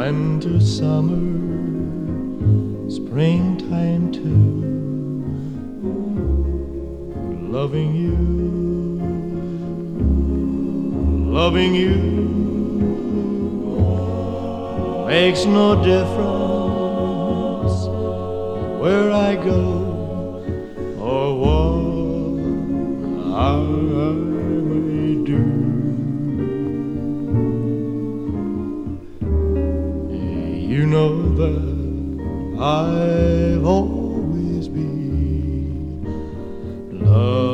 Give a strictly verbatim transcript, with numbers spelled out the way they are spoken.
winter, summer, springtime too. Loving you, loving you makes no difference where I go or what I may do. You know that I've always been loved